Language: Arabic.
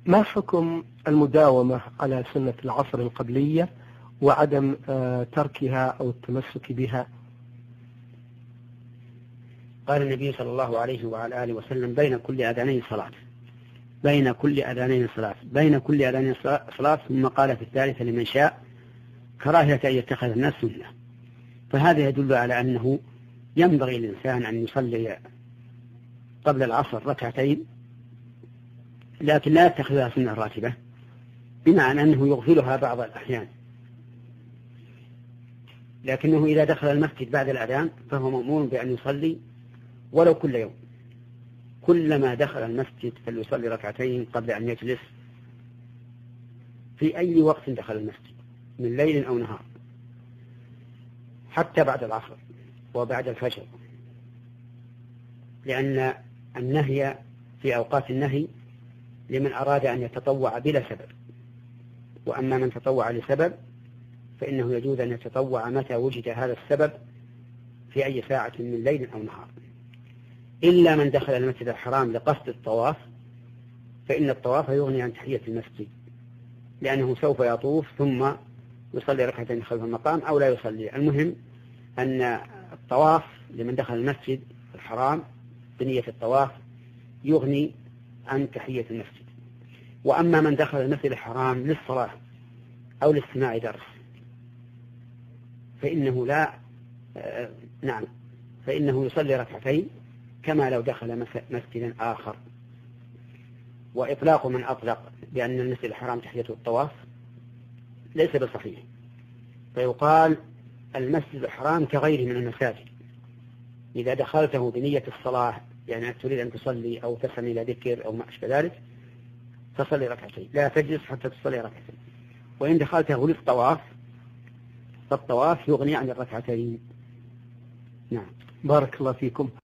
ما حكم المداومة على سنة العصر القبلية وعدم تركها أو التمسك بها؟ قال النبي صلى الله عليه وعلى آله وسلم: بين كل أذانين صلاة، بين كل أذانين صلاة، بين كل أذانين صلاة. ثم قال في الثالثة: لمن شاء، كراهية أن يتخذ الناس سنة. فهذا يدل على أنه ينبغي للإنسان أن يصلي قبل العصر ركعتين، لكن لا يتخذها سنة راتبة، بمعنى أنه يغفلها بعض الأحيان، لكنه إذا دخل المسجد بعد الأذان فهو مأمور بأن يصلي ولو كل يوم، كلما دخل المسجد فليصلي ركعتين قبل أن يجلس في أي وقت دخل المسجد من ليل أو نهار، حتى بعد العصر وبعد الفجر، لأن النهي في أوقات النهي لمن أراد أن يتطوع بلا سبب، وأما من تطوع لسبب فإنه يجوز أن يتطوع متى وجد هذا السبب في أي ساعة من ليل أو نهار، إلا من دخل المسجد الحرام لقصد الطواف، فإن الطواف يغني عن تحية المسجد، لأنه سوف يطوف ثم يصلي ركعتين خلف المقام أو لا يصلي. المهم أن الطواف لمن دخل المسجد الحرام بنية الطواف يغني عن تحية المسجد. وأما من دخل المسجد الحرام للصلاة أو لاستماع درس فإنه يصلي ركعتين كما لو دخل مسجدا آخر. وإطلاق من أطلق بأن المسجد الحرام تحيته الطواف ليس بصحيح، فيقال المسجد الحرام كغيره من المساجد، إذا دخلته بنية الصلاة، يعني تريد أن تصلي أو تسمع إلى ذكر أو ما أشبه ذلك، فصلي ركعتين، لا تجلس حتى تصلي ركعتين. وإن دخلته للطواف فالطواف يغني عن الركعتين. نعم. بارك الله فيكم.